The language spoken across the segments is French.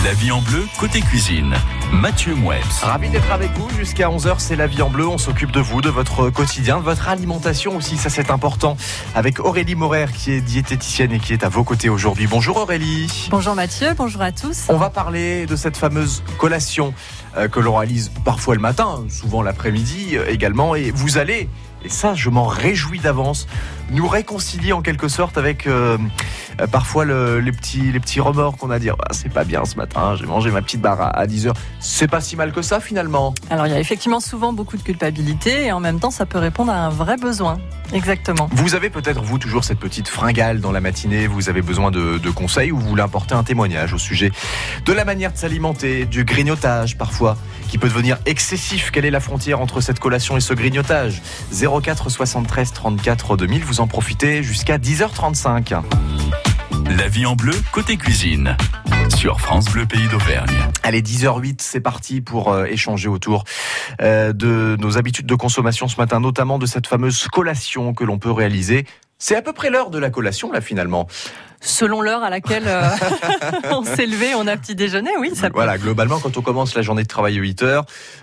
La vie en bleu, côté cuisine. Mathieu Mouebs. Ravi d'être avec vous jusqu'à 11h, c'est La vie en bleu. On s'occupe de vous, de votre quotidien, de votre alimentation aussi, ça c'est important. Avec Aurélie Morer qui est diététicienne et qui est à vos côtés aujourd'hui. Bonjour Aurélie. Bonjour Mathieu, bonjour à tous. On va parler de cette fameuse collation que l'on réalise parfois le matin, souvent l'après-midi également. Et vous allez, et ça je m'en réjouis d'avance, nous réconcilier en quelque sorte avec parfois les petits remords qu'on a à dire c'est pas bien ce matin, j'ai mangé ma petite barre à 10h. C'est pas si mal que ça finalement. Alors il y a effectivement souvent beaucoup de culpabilité et en même temps ça peut répondre à un vrai besoin. Exactement. Vous avez peut-être vous toujours cette petite fringale dans la matinée, vous avez besoin de conseils ou vous voulez apporter un témoignage au sujet de la manière de s'alimenter, du grignotage parfois qui peut devenir excessif. Quelle est la frontière entre cette collation et ce grignotage ? 04 73 34 2000, vous en profitez jusqu'à 10h35. La vie en bleu, côté cuisine. Sur France Bleu Pays d'Auvergne. Allez, 10h08, c'est parti pour échanger autour de nos habitudes de consommation ce matin, notamment de cette fameuse collation que l'on peut réaliser. C'est à peu près l'heure de la collation, là, finalement. Selon l'heure à laquelle on s'est levé, on a petit déjeuner, oui. Ça peut. Voilà, globalement, quand on commence la journée de travail à 8h,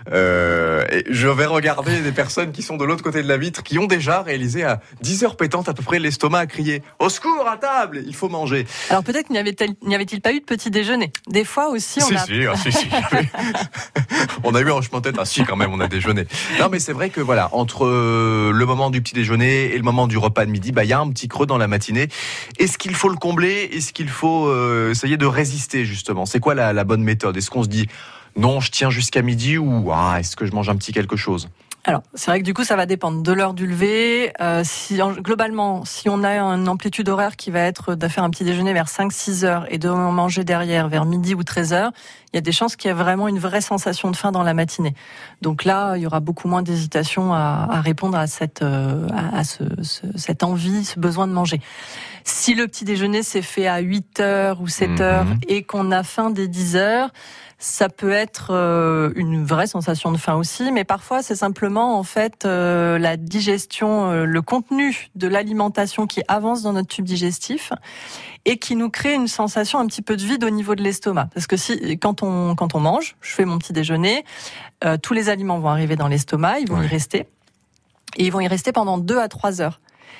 et je vais regarder des personnes qui sont de l'autre côté de la vitre, qui ont déjà réalisé à 10h pétantes à peu près l'estomac à crier « Au secours, à table, il faut manger !» Alors peut-être n'y avait-il pas eu de petit déjeuner. Des fois aussi, on a... Si. On a eu un hochement de tête. Ah si, quand même, on a déjeuné. Non, mais c'est vrai que voilà, entre le moment du petit déjeuner et le moment du repas de midi, il y a un petit creux dans la matinée. Est-ce qu'il faut le combler ? Est-ce qu'il faut essayer de résister, justement ? C'est quoi la bonne méthode ? Est-ce qu'on se dit non, je tiens jusqu'à midi ou est-ce que je mange un petit quelque chose ? Alors, c'est vrai que du coup, ça va dépendre de l'heure du lever. Globalement, si on a une amplitude horaire qui va être de faire un petit déjeuner vers 5-6 heures et de manger derrière vers midi ou 13 heures, il y a des chances qu'il y ait vraiment une vraie sensation de faim dans la matinée. Donc là, il y aura beaucoup moins d'hésitation à répondre à cette envie, ce besoin de manger. Si le petit déjeuner s'est fait à 8 heures ou 7 heures et qu'on a faim dès 10 heures, ça peut être une vraie sensation de faim aussi, mais parfois c'est simplement en fait la digestion, le contenu de l'alimentation qui avance dans notre tube digestif et qui nous crée une sensation un petit peu de vide au niveau de l'estomac. Parce que quand on mange, je fais mon petit déjeuner, tous les aliments vont arriver dans l'estomac, ils vont y rester, et ils vont y rester pendant 2 à 3 heures.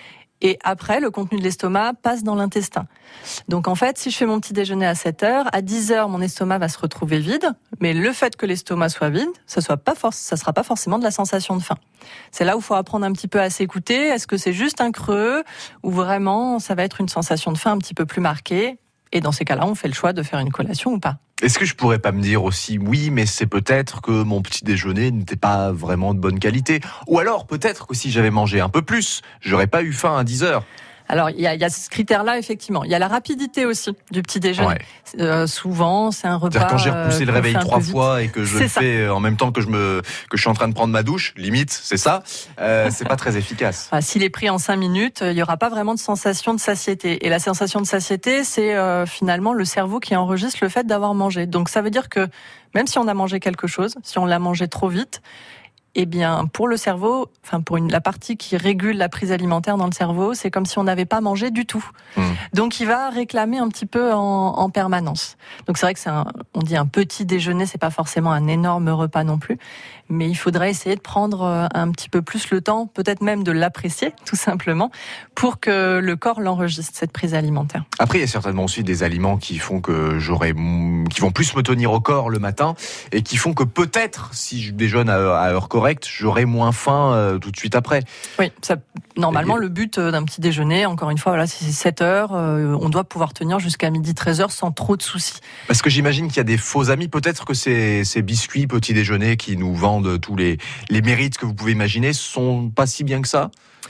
Et après, le contenu de l'estomac passe dans l'intestin. Donc en fait, si je fais mon petit déjeuner à 7 heures, à 10 heures, mon estomac va se retrouver vide. Mais le fait que l'estomac soit vide, ça sera pas forcément de la sensation de faim. C'est là où il faut apprendre un petit peu à s'écouter. Est-ce que c'est juste un creux ou vraiment ça va être une sensation de faim un petit peu plus marquée ? Et dans ces cas-là, on fait le choix de faire une collation ou pas. Est-ce que je pourrais pas me dire aussi, oui, mais c'est peut-être que mon petit déjeuner n'était pas vraiment de bonne qualité. Ou alors, peut-être que si j'avais mangé un peu plus, j'aurais pas eu faim à 10 heures. Alors, il y a ce critère-là, effectivement. Il y a la rapidité aussi du petit déjeuner. Ouais. Souvent, c'est un repas... Quand j'ai repoussé le réveil 3 fois et que je le fais en même temps que je suis en train de prendre ma douche, limite, c'est ça, c'est pas très efficace. Enfin, s'il est pris en 5 minutes, il y aura pas vraiment de sensation de satiété. Et la sensation de satiété, c'est finalement le cerveau qui enregistre le fait d'avoir mangé. Donc, ça veut dire que même si on a mangé quelque chose, si on l'a mangé trop vite, eh bien, pour le cerveau, la partie qui régule la prise alimentaire dans le cerveau, c'est comme si on n'avait pas mangé du tout. Donc, il va réclamer un petit peu en permanence. Donc, c'est vrai que on dit un petit déjeuner, c'est pas forcément un énorme repas non plus. Mais il faudrait essayer de prendre un petit peu plus le temps, peut-être même de l'apprécier, tout simplement, pour que le corps l'enregistre, cette prise alimentaire. Après, il y a certainement aussi des aliments qui font que qui vont plus me tenir au corps le matin et qui font que peut-être, si je déjeune à heure correcte, j'aurai moins faim tout de suite après. Oui, normalement, le but d'un petit déjeuner, encore une fois, voilà, si c'est 7 heures, on doit pouvoir tenir jusqu'à midi 13 heures sans trop de soucis. Parce que j'imagine qu'il y a des faux amis, peut-être que ces biscuits petit déjeuner qui nous vendent tous les mérites que vous pouvez imaginer sont pas si bien que ça.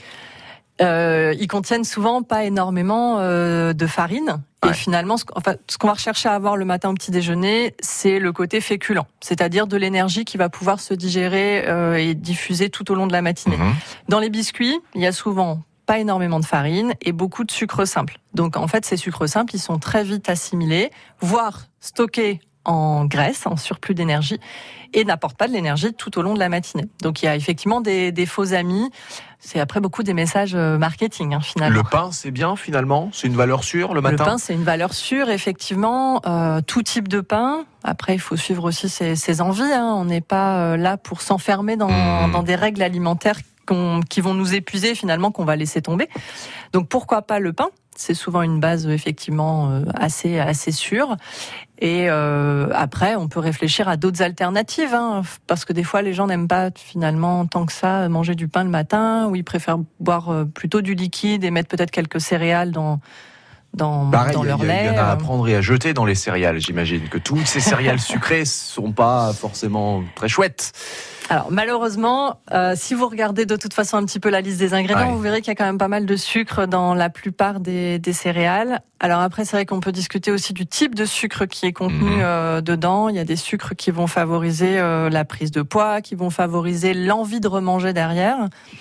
Ils contiennent souvent pas énormément de farine. Et finalement, ce qu'on va rechercher à avoir le matin au petit déjeuner, c'est le côté féculent, c'est-à-dire de l'énergie qui va pouvoir se digérer et diffuser tout au long de la matinée. Dans les biscuits, il y a souvent pas énormément de farine et beaucoup de sucre simple. Donc en fait, ces sucres simples, ils sont très vite assimilés, voire stockés en graisse, en surplus d'énergie, et n'apportent pas de l'énergie tout au long de la matinée. Donc il y a effectivement des faux amis. C'est après beaucoup des messages marketing, finalement. Le pain, c'est bien finalement? C'est une valeur sûre le matin? Le pain, c'est une valeur sûre, effectivement. Tout type de pain. Après, il faut suivre aussi ses envies. On n'est pas là pour s'enfermer dans des règles alimentaires qui vont nous épuiser, finalement, qu'on va laisser tomber. Donc pourquoi pas le pain? C'est souvent une base effectivement assez sûre. Et après, on peut réfléchir à d'autres alternatives, parce que des fois, les gens n'aiment pas finalement tant que ça manger du pain le matin, ou ils préfèrent boire plutôt du liquide et mettre peut-être quelques céréales dans leur lait. Il y en a à prendre et à jeter dans les céréales, j'imagine. Que toutes ces céréales sucrées sont pas forcément très chouettes. Alors malheureusement, si vous regardez de toute façon un petit peu la liste des ingrédients, vous verrez qu'il y a quand même pas mal de sucre dans la plupart des céréales. Alors après, c'est vrai qu'on peut discuter aussi du type de sucre qui est contenu dedans. Il y a des sucres qui vont favoriser la prise de poids, qui vont favoriser l'envie de remanger derrière.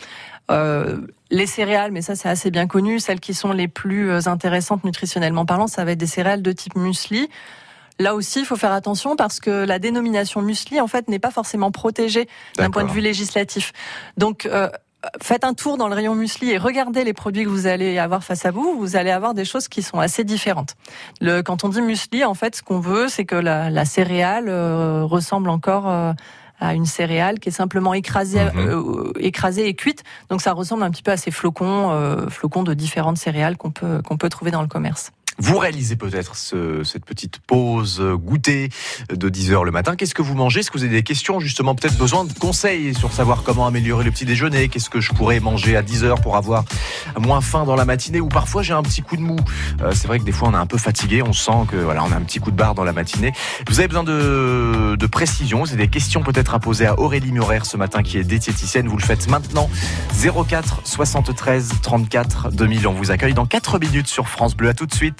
Les céréales, mais ça c'est assez bien connu, celles qui sont les plus intéressantes nutritionnellement parlant, ça va être des céréales de type muesli. Là aussi, il faut faire attention parce que la dénomination muesli, en fait, n'est pas forcément protégée d'un point de vue législatif. Donc, faites un tour dans le rayon muesli et regardez les produits que vous allez avoir face à vous. Vous allez avoir des choses qui sont assez différentes. Quand on dit muesli, en fait, ce qu'on veut, c'est que la céréale ressemble encore à une céréale qui est simplement écrasée et cuite. Donc, ça ressemble un petit peu à ces flocons de différentes céréales qu'on peut trouver dans le commerce. Vous réalisez peut-être cette petite pause goûter de 10h le matin. Qu'est-ce que vous mangez? Est-ce que vous avez des questions, justement, peut-être besoin de conseils sur savoir comment améliorer le petit déjeuner? Qu'est-ce que je pourrais manger à 10h pour avoir moins faim dans la matinée? Ou parfois j'ai un petit coup de mou. C'est vrai que des fois on est un peu fatigué, on sent que on a un petit coup de barre dans la matinée. Vous avez besoin de précision, c'est des questions peut-être à poser à Aurélie Murer ce matin qui est diététicienne. Vous le faites maintenant. 04 73 34 2000. On vous accueille dans 4 minutes sur France Bleu. À tout de suite.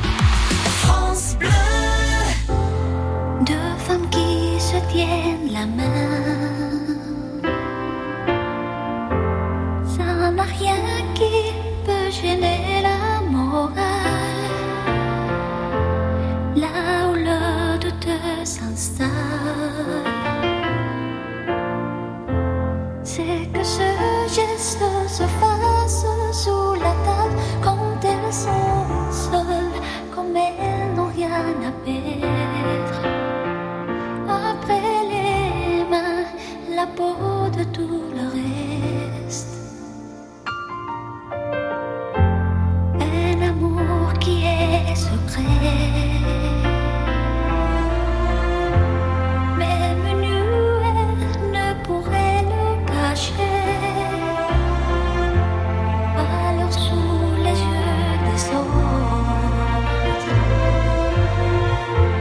France Bleu. Deux femmes qui se tiennent la main, ça n'a rien qui peut gêner la morale. Là où le doute s'installe, c'est que ce geste se fasse sous la table quand elles sont seules, comme elles n'ont rien à perdre. Après les mains, la peau de tout le reste. Un amour qui est secret, même nu, elle ne pourrait le cacher. Alors sous les yeux des autres,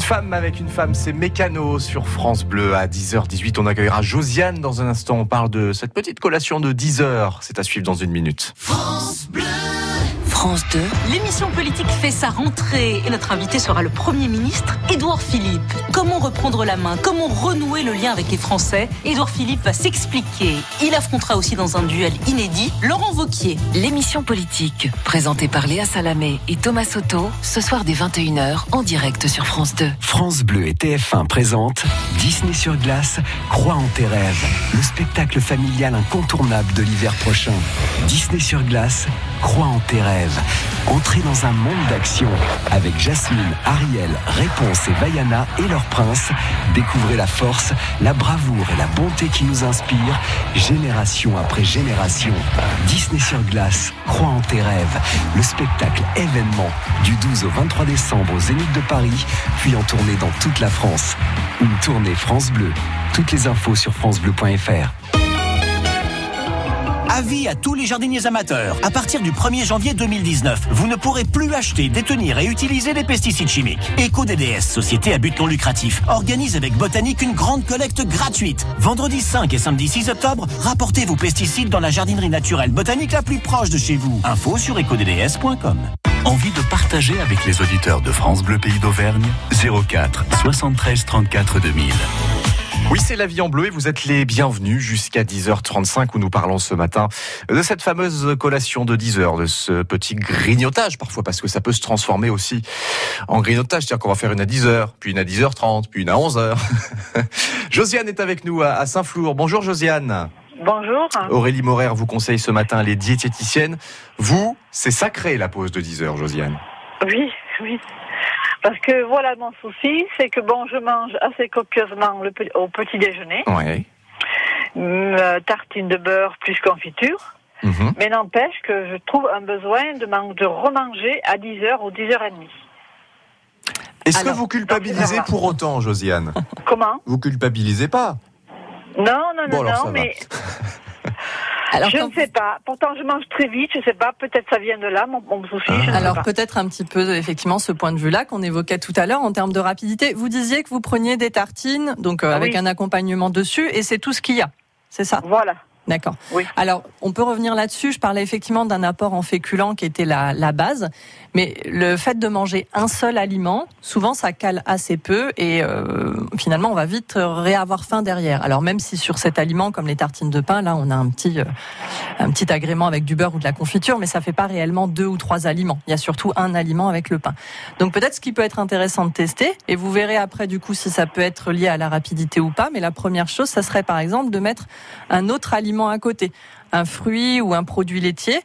femme avec une femme, c'est Mécano sur France Bleu à 10h18. On accueillera Josiane dans un instant. On parle de cette petite collation de 10h. C'est à suivre dans une minute. France Bleu. France 2. L'émission politique fait sa rentrée et notre invité sera le Premier ministre Édouard Philippe. Comment reprendre la main? Comment renouer le lien avec les Français? Édouard Philippe va s'expliquer. Il affrontera aussi dans un duel inédit Laurent Wauquiez. L'émission politique, présentée par Léa Salamé et Thomas Soto, ce soir dès 21h en direct sur France 2. France Bleu et TF1 présentent Disney sur glace, Crois en tes rêves, le spectacle familial incontournable de l'hiver prochain. Disney sur glace, Crois en tes rêves. Entrez dans un monde d'action avec Jasmine, Ariel, Réponse et Vaiana et leur prince. Découvrez la force, la bravoure et la bonté qui nous inspirent, génération après génération. Disney sur glace, Crois en tes rêves. Le spectacle événement du 12 au 23 décembre au Zénith de Paris, puis en tournée dans toute la France. Une tournée France Bleu. Toutes les infos sur francebleu.fr. Avis à tous les jardiniers amateurs. À partir du 1er janvier 2019, vous ne pourrez plus acheter, détenir et utiliser des pesticides chimiques. EcoDDS, société à but non lucratif, organise avec Botanique une grande collecte gratuite. Vendredi 5 et samedi 6 octobre, rapportez vos pesticides dans la jardinerie naturelle Botanique la plus proche de chez vous. Info sur ecodds.com. Envie de partager avec les auditeurs de France Bleu Pays d'Auvergne? 04 73 34 2000. Oui, c'est La Vie en Bleu et vous êtes les bienvenus jusqu'à 10h35 où nous parlons ce matin de cette fameuse collation de 10h, de ce petit grignotage parfois, parce que ça peut se transformer aussi en grignotage. C'est-à-dire qu'on va faire une à 10h, puis une à 10h30, puis une à 11h. Josiane est avec nous à Saint-Flour. Bonjour Josiane. Bonjour. Aurélie Morer vous conseille ce matin les diététiciennes. Vous, c'est sacré la pause de 10h, Josiane. Oui. Parce que voilà mon souci, c'est que je mange assez copieusement au petit déjeuner. Ouais. Tartine de beurre plus confiture. Mm-hmm. Mais n'empêche que je trouve un besoin de remanger à 10h ou 10h30. Est-ce que vous culpabilisez pour autant, Josiane? Comment? Vous culpabilisez pas? Non, mais... Alors, je ne sais pas. Pourtant, je mange très vite. Je ne sais pas. Peut-être ça vient de là, mon souci. Alors, peut-être un petit peu, effectivement, ce point de vue-là qu'on évoquait tout à l'heure en termes de rapidité. Vous disiez que vous preniez des tartines, donc avec un accompagnement dessus, et c'est tout ce qu'il y a. C'est ça? Voilà. D'accord. Oui. Alors, on peut revenir là-dessus. Je parlais effectivement d'un apport en féculents qui était la base. Mais le fait de manger un seul aliment, souvent, ça cale assez peu et finalement, on va vite réavoir faim derrière. Alors, même si sur cet aliment, comme les tartines de pain, là, on a un petit agrément avec du beurre ou de la confiture, mais ça fait pas réellement 2 ou 3 aliments. Il y a surtout un aliment avec le pain. Donc, peut-être ce qui peut être intéressant de tester, et vous verrez après, du coup, si ça peut être lié à la rapidité ou pas. Mais la première chose, ça serait, par exemple, de mettre un autre aliment à côté, un fruit ou un produit laitier,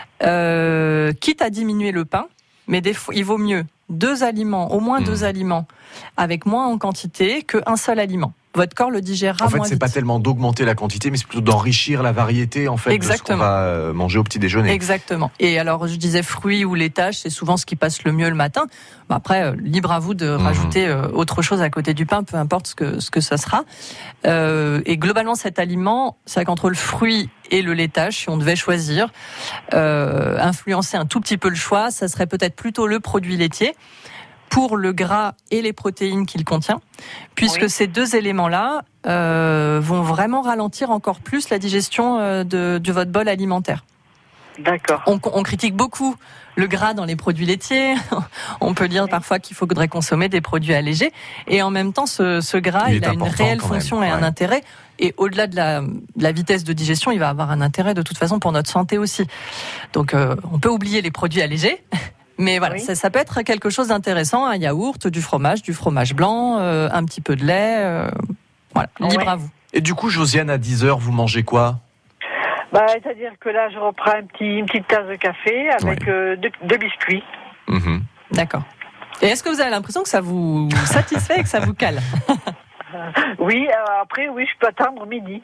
quitte à diminuer le pain, mais des fois, il vaut mieux 2 aliments, au moins 2 aliments, avec moins en quantité qu'un seul aliment. Votre corps le digérera moins vite. En fait, c'est pas tellement d'augmenter la quantité, mais c'est plutôt d'enrichir la variété en fait Exactement. de ce qu'on va manger au petit déjeuner. Exactement. Et alors, je disais fruits ou laitage, c'est souvent ce qui passe le mieux le matin. Après, libre à vous de rajouter autre chose à côté du pain, peu importe ce que ça sera. Et globalement, cet aliment, c'est vrai qu'entre le fruit et le laitage, si on devait choisir, influencer un tout petit peu le choix, ça serait peut-être plutôt le produit laitier, pour le gras et les protéines qu'il contient, puisque ces 2 éléments-là vont vraiment ralentir encore plus la digestion de votre bol alimentaire. D'accord. On critique beaucoup le gras dans les produits laitiers. On peut dire parfois qu'il faudrait consommer des produits allégés. Et en même temps, ce gras, il a une réelle fonction et un intérêt. Et au-delà de la vitesse de digestion, il va avoir un intérêt de toute façon pour notre santé aussi. Donc, on peut oublier les produits allégés. Mais voilà, ça peut être quelque chose d'intéressant, un yaourt, du fromage blanc, un petit peu de lait, voilà, libre à vous. Et du coup, Josiane, à 10h, vous mangez quoi? C'est-à-dire que là, je reprends une petite tasse de café avec 2 biscuits. Mm-hmm. D'accord. Et est-ce que vous avez l'impression que ça vous satisfait et que ça vous cale? Oui, après, je peux attendre midi.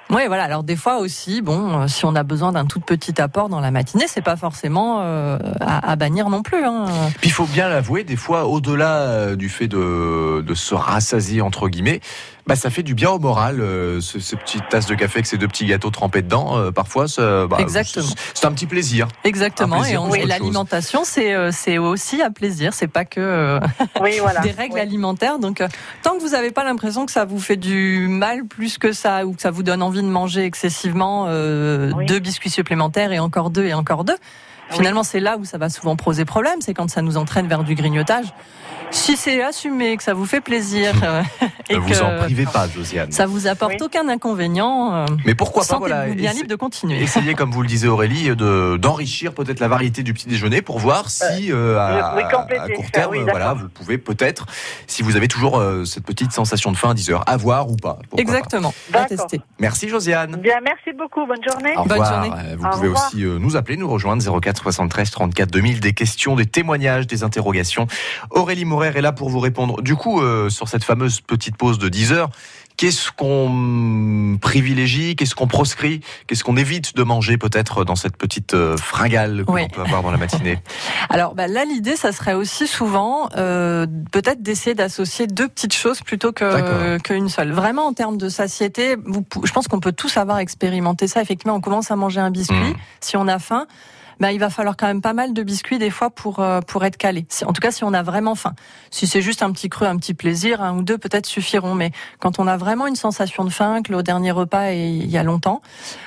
Oui, voilà. Alors des fois aussi, si on a besoin d'un tout petit apport dans la matinée, c'est pas forcément à bannir non plus. Puis il faut bien l'avouer, des fois, au-delà du fait de se rassasier entre guillemets, ça fait du bien au moral, ces petites tasses de café avec ces 2 petits gâteaux trempés dedans. Parfois, exactement. C'est un petit plaisir. Exactement. Et l'alimentation, c'est aussi un plaisir. C'est pas que des règles alimentaires. Donc, tant que vous n'avez pas l'impression que ça vous fait du mal plus que ça, ou que ça vous donne envie de manger excessivement 2 biscuits supplémentaires et encore 2 et encore 2. Finalement, c'est là où ça va souvent poser problème. C'est quand ça nous entraîne vers du grignotage. Si c'est assumé, que ça vous fait plaisir, et ne vous en privez pas, Josiane. Ça vous apporte aucun inconvénient. Mais pourquoi pas, sentez-vous bien libre de continuer. Essayez, comme vous le disiez Aurélie, d'enrichir peut-être la variété du petit déjeuner pour voir si à court terme, vous pouvez peut-être, si vous avez toujours cette petite sensation de faim à 10h, avoir ou pas. Exactement. À tester. Merci Josiane. Bien, merci beaucoup. Bonne journée. Au revoir. Bonne journée. Vous pouvez aussi nous appeler, nous rejoindre 04 73 34 2000, des questions, des témoignages, des interrogations. Aurélie Morer est là pour vous répondre. Du coup, sur cette fameuse petite pause de 10 heures, qu'est-ce qu'on privilégie, qu'est-ce qu'on proscrit, qu'est-ce qu'on évite de manger peut-être dans cette petite fringale que l'on peut avoir dans la matinée? Alors là, l'idée, ça serait aussi souvent peut-être d'essayer d'associer 2 petites choses plutôt qu'une seule. Vraiment, en termes de satiété, je pense qu'on peut tous avoir expérimenté ça. Effectivement, on commence à manger un biscuit, si on a faim. Il va falloir quand même pas mal de biscuits des fois pour être calé. En tout cas, si on a vraiment faim. Si c'est juste un petit creux, un petit plaisir, 1 ou 2 peut-être suffiront. Mais quand on a vraiment une sensation de faim, que le dernier repas est il y a longtemps,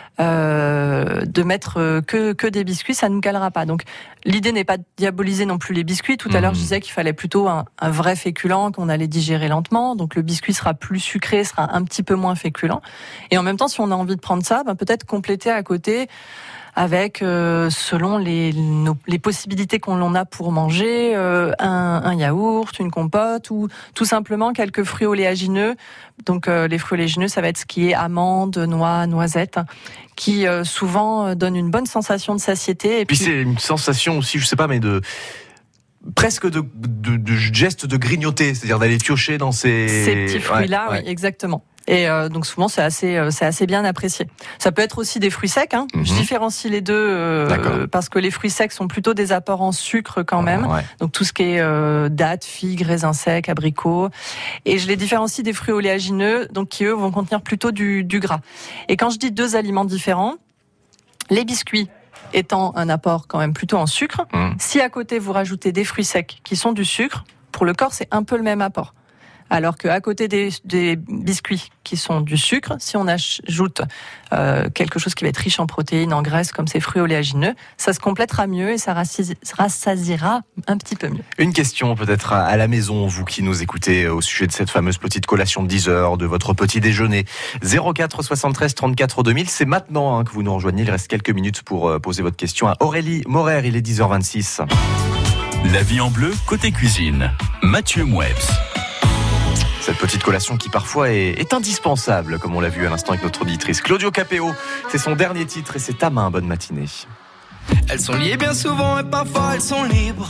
de mettre que des biscuits, ça ne nous calera pas. Donc l'idée n'est pas de diaboliser non plus les biscuits. Tout à l'heure, je disais qu'il fallait plutôt un vrai féculent qu'on allait digérer lentement. Donc le biscuit sera plus sucré, sera un petit peu moins féculent. Et en même temps, si on a envie de prendre ça, peut-être compléter à côté avec, selon les possibilités qu'on a pour manger, un yaourt, une compote ou tout simplement quelques fruits oléagineux. Donc les fruits oléagineux, ça va être ce qui est amandes, noix, noisettes, qui souvent donnent une bonne sensation de satiété. Et puis c'est une sensation aussi, je sais pas, mais presque de geste de grignoter, c'est-à-dire d'aller piocher dans ces petits fruits-là, oui, exactement. Et donc souvent c'est assez bien apprécié. Ça peut être aussi des fruits secs. Je différencie les deux parce que les fruits secs sont plutôt des apports en sucre quand même. Donc tout ce qui est dattes, figues, raisins secs, abricots. Et je les différencie des fruits oléagineux, donc qui eux vont contenir plutôt du gras. Et quand je dis 2 aliments différents, les biscuits étant un apport quand même plutôt en sucre, si à côté vous rajoutez des fruits secs qui sont du sucre, pour le corps c'est un peu le même apport. Alors qu'à côté des biscuits qui sont du sucre, si on ajoute quelque chose qui va être riche en protéines, en graisses, comme ces fruits oléagineux, ça se complétera mieux et ça rassasiera un petit peu mieux. Une question peut-être à la maison, vous qui nous écoutez au sujet de cette fameuse petite collation de 10 heures, de votre petit déjeuner. 04 73 34 2000, c'est maintenant que vous nous rejoignez. Il reste quelques minutes pour poser votre question à Aurélie Morer. Il est 10h26. La vie en bleu, côté cuisine. Mathieu Mouebs. Cette petite collation qui parfois est indispensable, comme on l'a vu à l'instant avec notre auditrice. Claudio Capéo, c'est son dernier titre et c'est ta main. Bonne matinée. Elles sont liées bien souvent et parfois elles sont libres.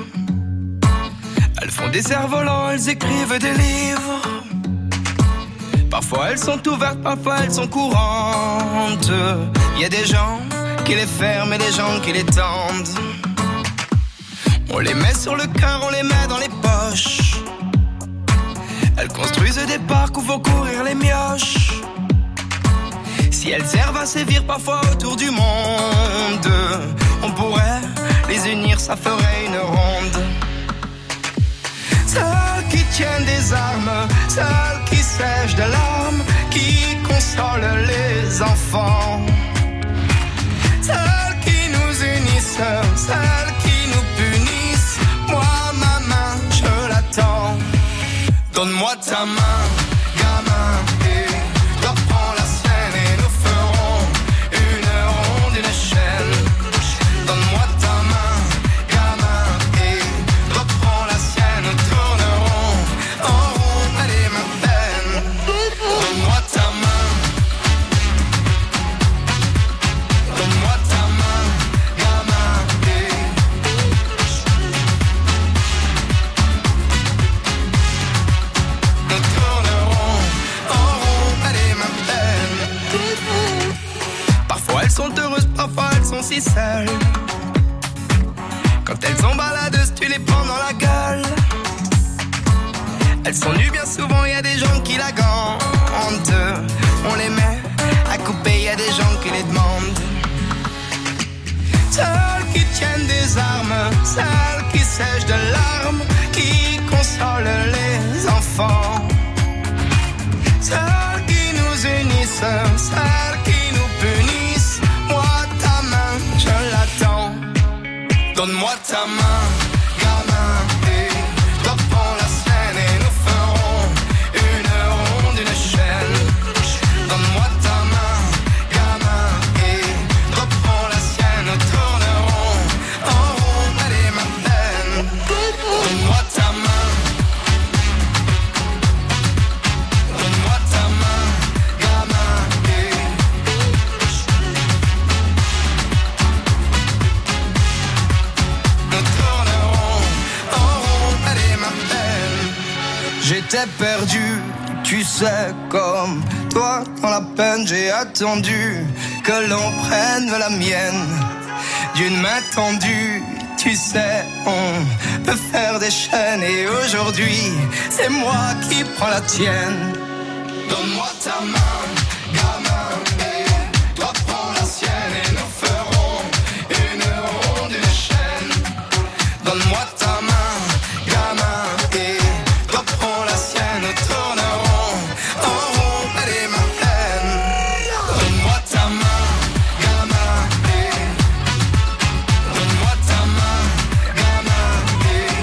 Elles font des cerfs-volants, elles écrivent des livres. Parfois elles sont ouvertes, parfois elles sont courantes. Il y a des gens qui les ferment et des gens qui les tendent. On les met sur le cœur, on les met dans les poches. Elles construisent des parcs où vont courir les mioches. Si elles servent à sévir parfois autour du monde, on pourrait les unir, ça ferait une ronde. Celles qui tiennent des armes, celles qui sèchent de larmes, qui consolent les enfants. Celles qui nous unissent, celles qui nous punissent. Moi, ma main, je l'attends. Donne-moi ta main, gamin, et reprends la scène et nous ferons une ronde, une chaîne. Donne-moi ta main, gamin, et reprends la scène, nous tournerons en rond, allez ma peine. Donne-moi ta main, donne-moi ta main, gamin, et nous tournerons en rond. si seules. Quand elles sont baladeuses, tu les prends dans la gueule. Elles sont nues bien souvent, y a des gens qui la gantent. On les met à couper, y a des gens qui les demandent. Celles qui tiennent des armes, celles qui sèchent de larmes, qui consolent les enfants. Celles qui nous unissent, celles qui nous punissent. Moi ta main, je l'attends. Donne-moi ta main, gamin, et toi prends la sienne et nous ferons une ronde, une chaîne. Donne-moi ta main, gamin, et toi prends la sienne, nous tournerons en rond, elle est ma peine. Donne-moi ta main, donne-moi ta main, gamin, et nous tournerons en rond, elle est ma peine. J'étais perdu, tu sais, comme toi dans la peine, j'ai attendu que l'on prenne la mienne d'une main tendue. Tu sais, on peut faire des chaînes et aujourd'hui, c'est moi qui prends la tienne. Donne-moi ta main, gamin, et toi prends la sienne et nous ferons une ronde, une chaîne. Donne-moi ta main, gamin, et toi prends la sienne, nous tournerons en rond, elle est ma peine. Donne-moi ta main, gamin, et donne-moi ta main, gamin, et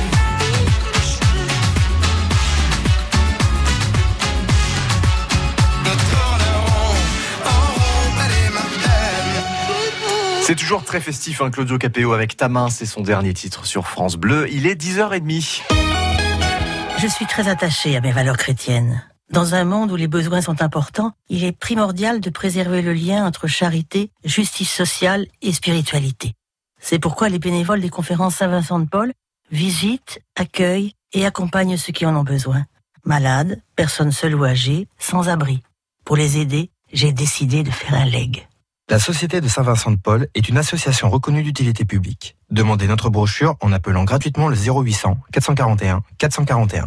nous tournerons en rond, elle est ma peine. C'est toujours très festif, hein, Claudio Capéo avec Ta main, c'est son dernier titre sur France Bleu. Il est 10h30. Je suis très attachée à mes valeurs chrétiennes. Dans un monde où les besoins sont importants, il est primordial de préserver le lien entre charité, justice sociale et spiritualité. C'est pourquoi les bénévoles des conférences Saint-Vincent de Paul visitent, accueillent et accompagnent ceux qui en ont besoin. Malades, personnes seules ou âgées, sans abri. Pour les aider, j'ai décidé de faire un leg. La Société de Saint-Vincent de Paul est une association reconnue d'utilité publique. Demandez notre brochure en appelant gratuitement le 0800 441 441.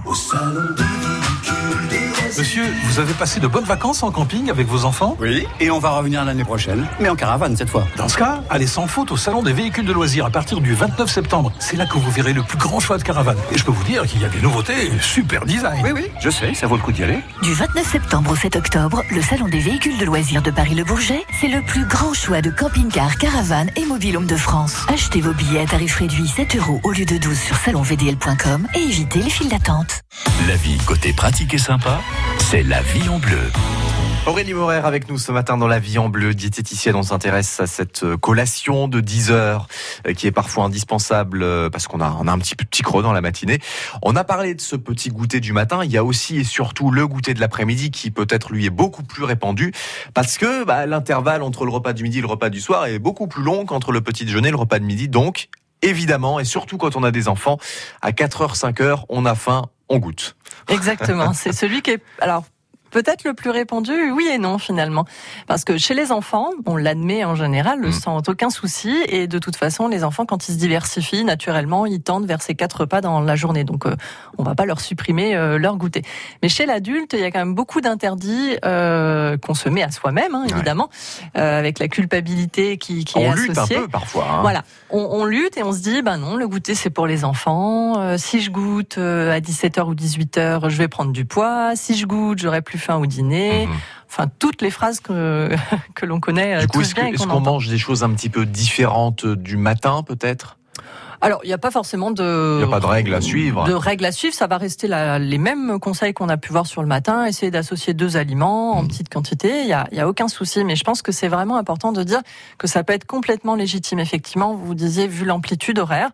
Monsieur, vous avez passé de bonnes vacances en camping avec vos enfants ? Oui, et on va revenir l'année prochaine, mais en caravane cette fois. Dans ce cas, allez sans faute au Salon des véhicules de loisirs à partir du 29 septembre. C'est là que vous verrez le plus grand choix de caravanes. Et je peux vous dire qu'il y a des nouveautés super design. Oui, je sais, ça vaut le coup d'y aller. Du 29 septembre au 7 octobre, le Salon des véhicules de loisirs de Paris-le-Bourget, c'est le plus grand choix de camping-cars, caravanes et mobil-homes de France. Achetez vos billets à tarif réduit 7 € au lieu de 12 sur salonvdl.com et évitez les files d'attente. La vie côté pratique et sympa, c'est La vie en bleu. Aurélie Morer avec nous ce matin dans La vie en bleu, diététicienne. On s'intéresse à cette collation de 10 heures qui est parfois indispensable parce qu'on a un petit creux dans la matinée. On a parlé de ce petit goûter du matin. Il y a aussi et surtout le goûter de l'après-midi qui peut-être lui est beaucoup plus répandu parce que l'intervalle entre le repas du midi et le repas du soir est beaucoup plus long qu'entre le petit déjeuner et le repas de midi. Donc, évidemment, et surtout quand on a des enfants, à 4h, 5h, on a faim, on goûte. Exactement. C'est celui qui est... Alors, peut-être le plus répandu, oui et non finalement. Parce que chez les enfants, on l'admet en général, sans aucun souci. Et de toute façon, les enfants, quand ils se diversifient, naturellement, ils tendent vers ces 4 repas dans la journée. Donc, on va pas leur supprimer leur goûter. Mais chez l'adulte, il y a quand même beaucoup d'interdits qu'on se met à soi-même, évidemment, avec la culpabilité qui est associée. On lutte un peu parfois. Voilà. On lutte et on se dit, non, le goûter, c'est pour les enfants. Si je goûte à 17h ou 18h, je vais prendre du poids. Si je goûte, j'aurai plus faim au dîner. Enfin, toutes les phrases que l'on connaît. Du coup, tous bien est-ce qu'on mange des choses un petit peu différentes du matin, peut-être ? Alors, il n'y a pas forcément de... Il n'y a pas de règles à suivre. De règles à suivre, ça va rester les mêmes conseils qu'on a pu voir sur le matin. Essayer d'associer 2 aliments en petite quantité, il y a aucun souci. Mais je pense que c'est vraiment important de dire que ça peut être complètement légitime. Effectivement, vous disiez, vu l'amplitude horaire,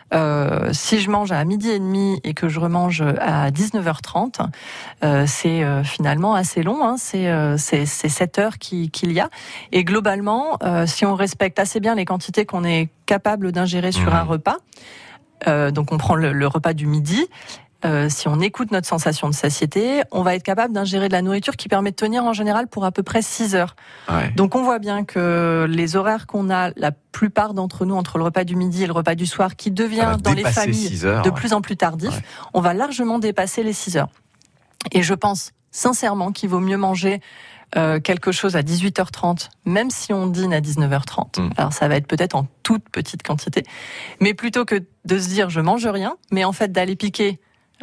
si je mange à 12h30 et que je remange à 19h30, c'est finalement assez long. C'est 7 heures qu'il y a. Et globalement, si on respecte assez bien les quantités qu'on est capable d'ingérer sur un repas, donc on prend le repas du midi, si on écoute notre sensation de satiété, on va être capable d'ingérer de la nourriture qui permet de tenir en général pour à peu près 6 heures. Ouais. Donc on voit bien que les horaires qu'on a, la plupart d'entre nous, entre le repas du midi et le repas du soir, qui devient dans les familles de plus en plus tardif, on va largement dépasser les 6 heures. Et je pense sincèrement qu'il vaut mieux manger quelque chose à 18h30, même si on dîne à 19h30. Alors ça va être peut-être en toute petite quantité, mais plutôt que de se dire je mange rien, mais en fait d'aller piquer,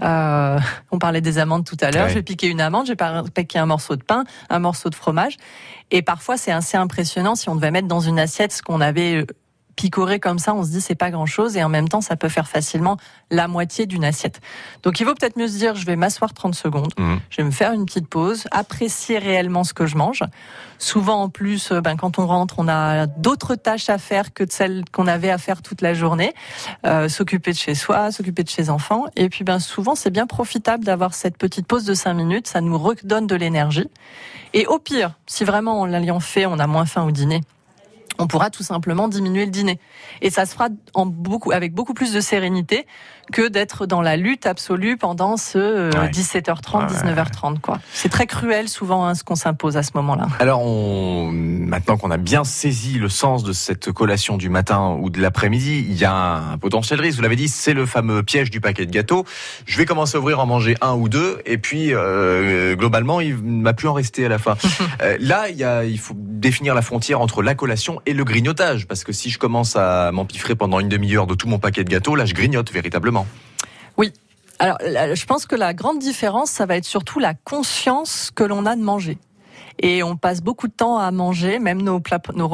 on parlait des amandes tout à l'heure, je vais piquer une amande, je vais piquer un morceau de pain, un morceau de fromage, et parfois c'est assez impressionnant si on devait mettre dans une assiette ce qu'on avait picoré comme ça, on se dit c'est pas grand chose, et en même temps ça peut faire facilement la moitié d'une assiette. Donc il vaut peut-être mieux se dire je vais m'asseoir 30 secondes, je vais me faire une petite pause, apprécier réellement ce que je mange. Souvent en plus, quand on rentre, on a d'autres tâches à faire que celles qu'on avait à faire toute la journée, s'occuper de chez soi, s'occuper de ses enfants, et puis souvent c'est bien profitable d'avoir cette petite pause de 5 minutes, ça nous redonne de l'énergie. Et au pire, si vraiment en l'ayant fait, on a moins faim au dîner, on pourra tout simplement diminuer le dîner. Et ça se fera avec beaucoup plus de sérénité que d'être dans la lutte absolue pendant ce 17h30, 19h30. Quoi. C'est très cruel souvent ce qu'on s'impose à ce moment-là. Alors, maintenant qu'on a bien saisi le sens de cette collation du matin ou de l'après-midi, il y a un potentiel risque. Vous l'avez dit, c'est le fameux piège du paquet de gâteaux. Je vais commencer à ouvrir, en manger 1 ou 2, et puis globalement, il ne va plus en rester à la fin. Là, il faut définir la frontière entre la collation et le grignotage, parce que si je commence à m'empiffrer pendant une demi-heure de tout mon paquet de gâteaux, là je grignote véritablement. Oui, alors je pense que la grande différence, ça va être surtout la conscience que l'on a de manger. Et on passe beaucoup de temps à manger, même nos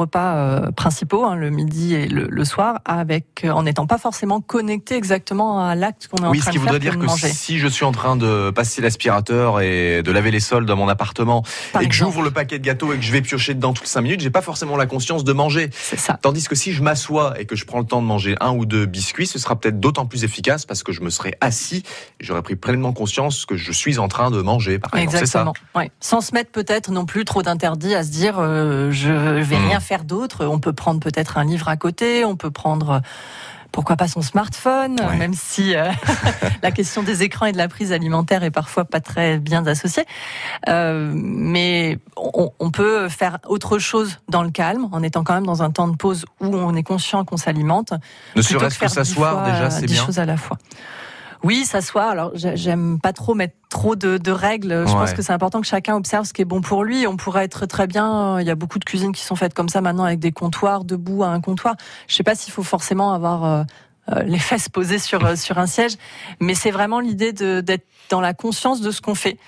repas principaux, le midi et le soir, en n'étant pas forcément connecté exactement à l'acte qu'on est en train de faire. Oui, ce qui voudrait dire que si je suis en train de passer l'aspirateur et de laver les sols dans mon appartement, et que j'ouvre le paquet de gâteaux et que je vais piocher dedans toutes 5 minutes, j'ai pas forcément la conscience de manger. C'est ça. Tandis que si je m'assois et que je prends le temps de manger 1 ou 2 biscuits, ce sera peut-être d'autant plus efficace parce que je me serai assis et j'aurais pris pleinement conscience que je suis en train de manger, par exemple. Exactement. C'est ça. Ouais. Sans se mettre peut-être non plus trop d'interdits à se dire je vais rien faire d'autre. On peut prendre peut-être un livre à côté, on peut prendre pourquoi pas son smartphone, même si la question des écrans et de la prise alimentaire est parfois pas très bien associée. Mais on peut faire autre chose dans le calme, en étant quand même dans un temps de pause où on est conscient qu'on s'alimente. Ne serait-ce que s'asseoir, déjà, c'est 10 bien. choses à la fois. Oui, s'asseoir. Alors, j'aime pas trop mettre trop de règles. Je pense que c'est important que chacun observe ce qui est bon pour lui. On pourrait être très bien. Il y a beaucoup de cuisines qui sont faites comme ça maintenant, avec des comptoirs debout à un comptoir. Je sais pas s'il faut forcément avoir les fesses posées sur un siège, mais c'est vraiment l'idée d'être dans la conscience de ce qu'on fait,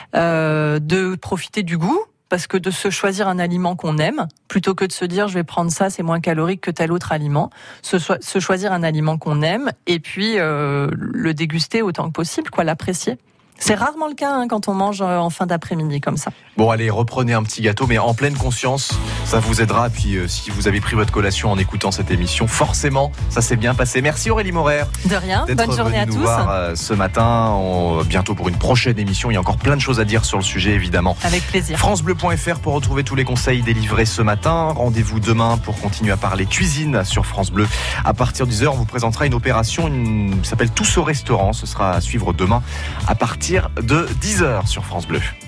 de profiter du goût. Parce que de se choisir un aliment qu'on aime, plutôt que de se dire je vais prendre ça, c'est moins calorique que tel autre aliment, se choisir un aliment qu'on aime et puis le déguster autant que possible, l'apprécier. C'est rarement le cas quand on mange en fin d'après-midi comme ça. Bon, allez, reprenez un petit gâteau, mais en pleine conscience, ça vous aidera. Puis si vous avez pris votre collation en écoutant cette émission, forcément, ça s'est bien passé. Merci Aurélie Morer. De rien, bonne journée à tous. D'être venue nous voir ce matin, bientôt pour une prochaine émission. Il y a encore plein de choses à dire sur le sujet, évidemment. Avec plaisir. FranceBleu.fr pour retrouver tous les conseils délivrés ce matin. Rendez-vous demain pour continuer à parler cuisine sur France Bleu. À partir de 10h, on vous présentera une opération qui s'appelle Tous au restaurant. Ce sera à suivre demain à partir de 10h sur France Bleu.